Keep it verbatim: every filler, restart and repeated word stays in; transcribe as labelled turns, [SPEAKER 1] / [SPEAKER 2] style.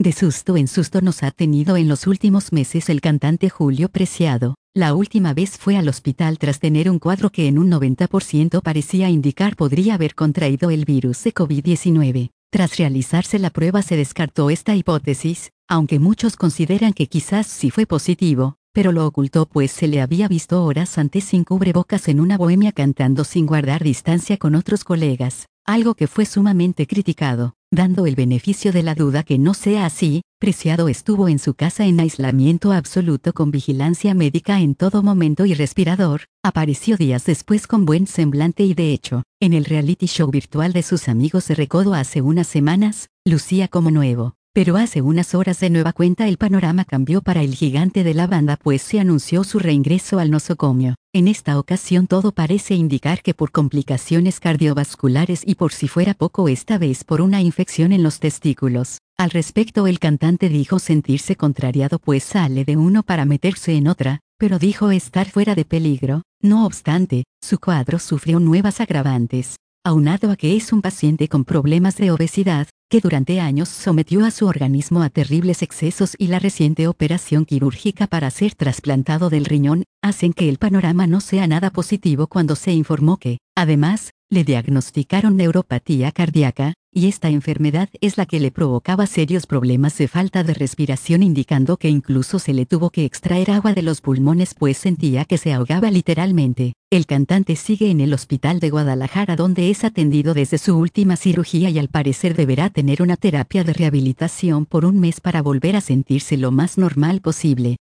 [SPEAKER 1] De susto en susto nos ha tenido en los últimos meses el cantante Julio Preciado. La última vez fue al hospital tras tener un cuadro que en un noventa por ciento parecía indicar podría haber contraído el virus de COVID diecinueve. Tras realizarse la prueba se descartó esta hipótesis, aunque muchos consideran que quizás sí fue positivo, pero lo ocultó pues se le había visto horas antes sin cubrebocas en una bohemia cantando sin guardar distancia con otros colegas, algo que fue sumamente criticado. Dando el beneficio de la duda que no sea así, Preciado estuvo en su casa en aislamiento absoluto con vigilancia médica en todo momento y respirador, apareció días después con buen semblante y de hecho, en el reality show virtual de sus amigos de Recodo hace unas semanas, lucía como nuevo. Pero hace unas horas de nueva cuenta el panorama cambió para el gigante de la banda pues se anunció su reingreso al nosocomio. En esta ocasión todo parece indicar que por complicaciones cardiovasculares y por si fuera poco esta vez por una infección en los testículos. Al respecto el cantante dijo sentirse contrariado pues sale de uno para meterse en otra, pero dijo estar fuera de peligro. No obstante, su cuadro sufrió nuevas agravantes. Aunado a que es un paciente con problemas de obesidad, que durante años sometió a su organismo a terribles excesos y la reciente operación quirúrgica para ser trasplantado del riñón, hacen que el panorama no sea nada positivo cuando se informó que, además, le diagnosticaron neuropatía cardíaca, y esta enfermedad es la que le provocaba serios problemas de falta de respiración indicando que incluso se le tuvo que extraer agua de los pulmones pues sentía que se ahogaba literalmente. El cantante sigue en el hospital de Guadalajara donde es atendido desde su última cirugía y al parecer deberá tener una terapia de rehabilitación por un mes para volver a sentirse lo más normal posible.